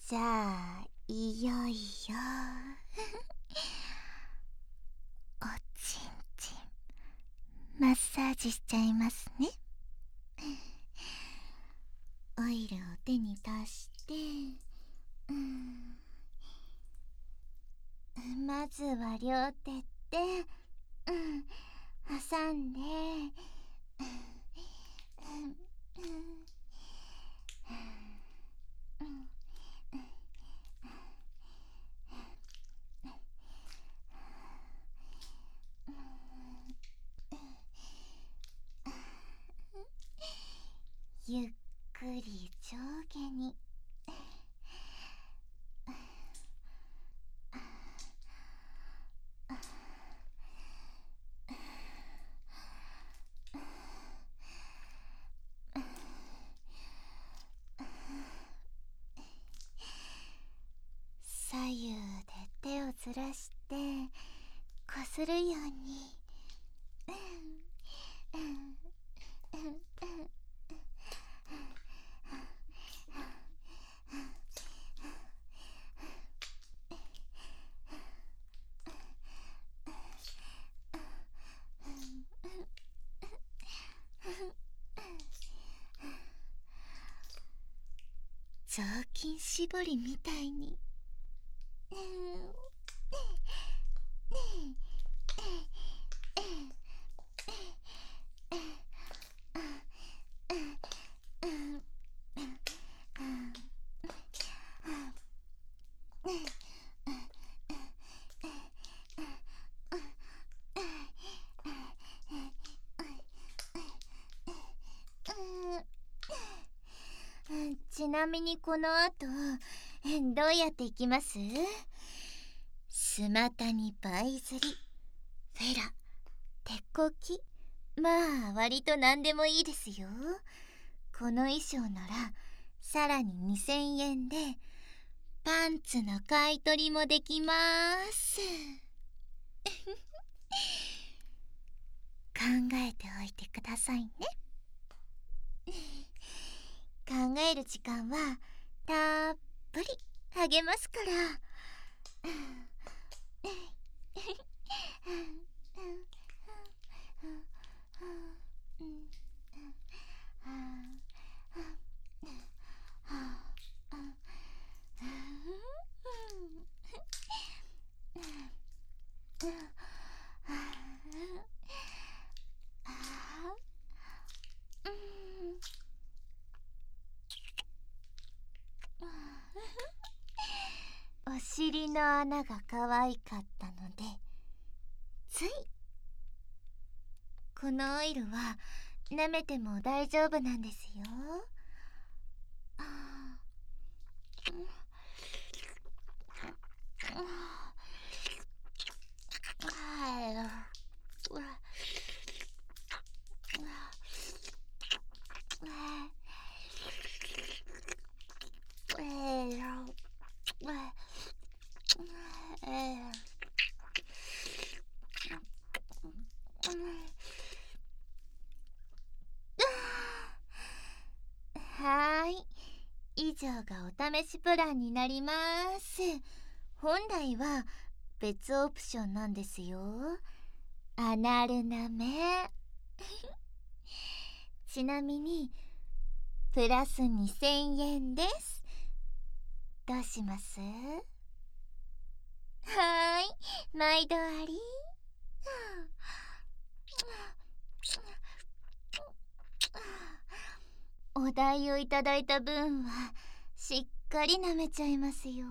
じゃあいよいよおちんちんマッサージしちゃいますね。オイルを手に足して、まずは両手で、挟んで、ゆっくり上下に。左右で手をずらしてこするように。雑巾絞りみたいに。ちなみにこの後どうやっていきます？スマタニパイズリ、フェラ、手こき、まあ割と何でもいいですよ。この衣装ならさらに2000円でパンツの買い取りもできます。考えておいてくださいね。考える時間はたっぷりあげますから。お尻の穴が可愛かったのでつい。このオイルは舐めても大丈夫なんですよ。はーい、以上がお試しプランになります。本来は別オプションなんですよ。アナルなめ。ちなみにプラス2000円です。どうします？はーい、毎度あり。お代をいただいた分はしっかり舐めちゃいますよ。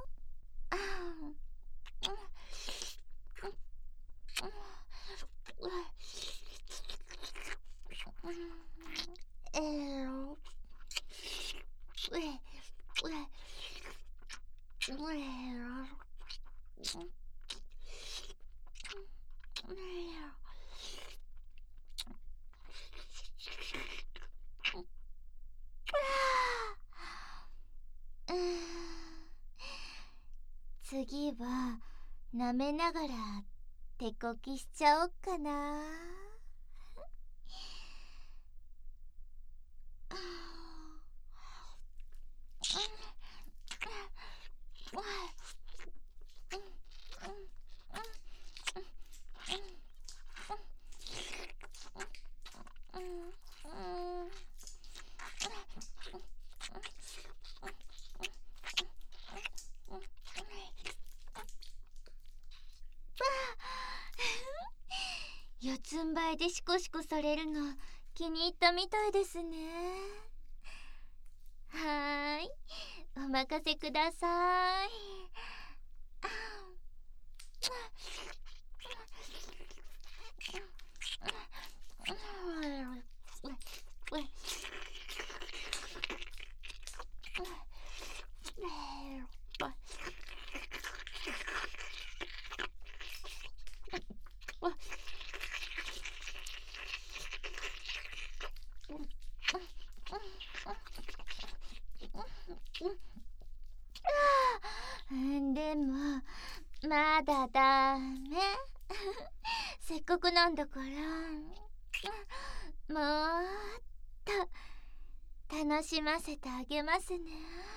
次は舐めながら手こきしちゃおっかな。 いでシコシコされるの気に入ったみたいですね。はーい、お任せください。でもまだダメ。せっかくなんだから、もっと楽しませてあげますね。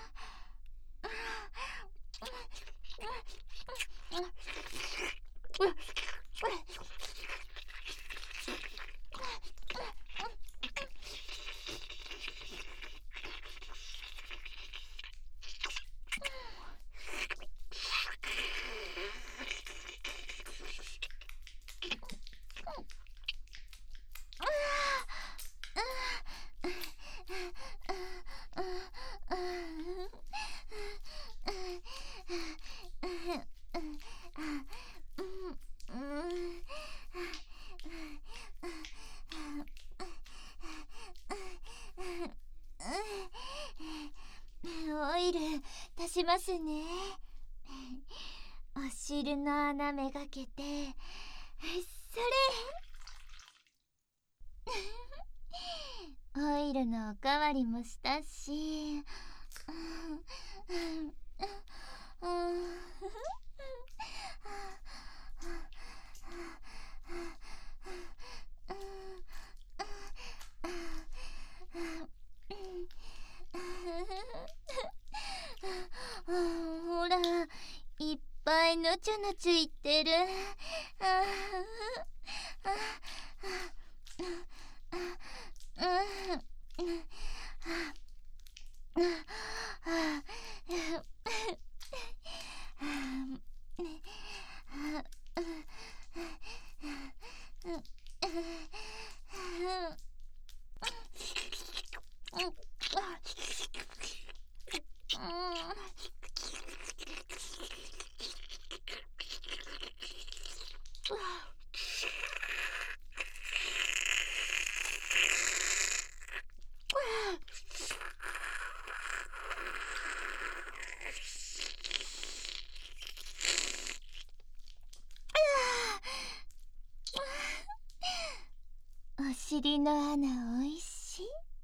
オイル足しますね。お尻の穴めがけて、それオイルのおかわりもしたし、ほら、いっぱいぬちゅぬちゅいってる。お尻の穴おいしい。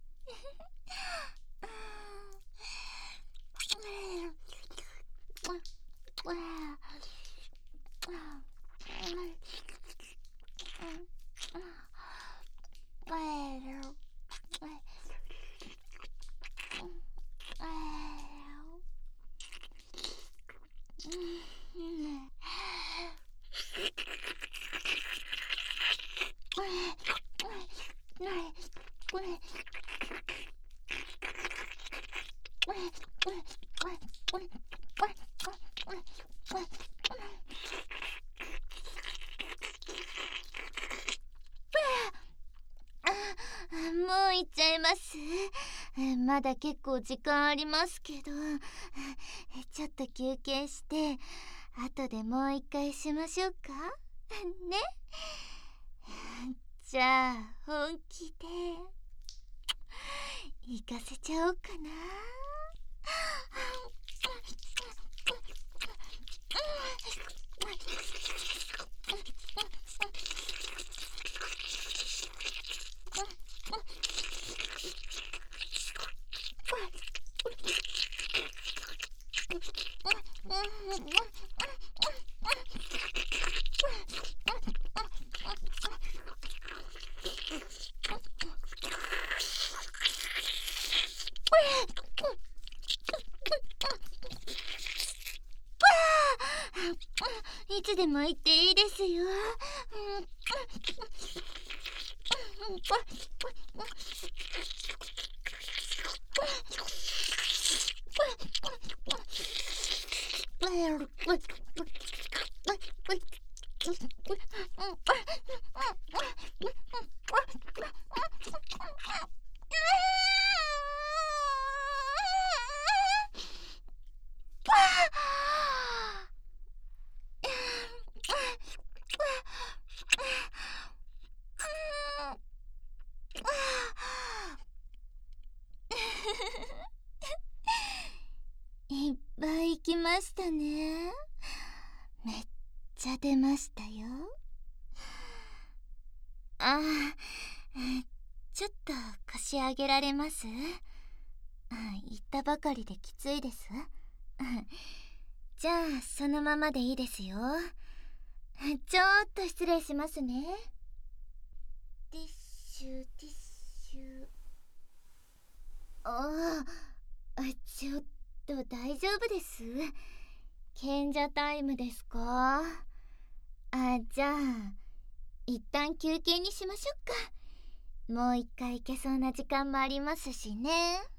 もう行っちゃいます。まだ結構時間ありますけど、ちょっと休憩して後でもう一回しましょうかね。じゃあ本気で行かせちゃおうかな。いつでも言っていいですよ。 きましたね。めっちゃ出ましたよ。あー、ちょっと腰上げられます？言ったばかりできついです。じゃあそのままでいいですよ。ちょっと失礼しますね。ティッシュティッシュ。ちょっと大丈夫です？賢者タイムですか？じゃあ一旦休憩にしましょうか。もう一回行けそうな時間もありますしね。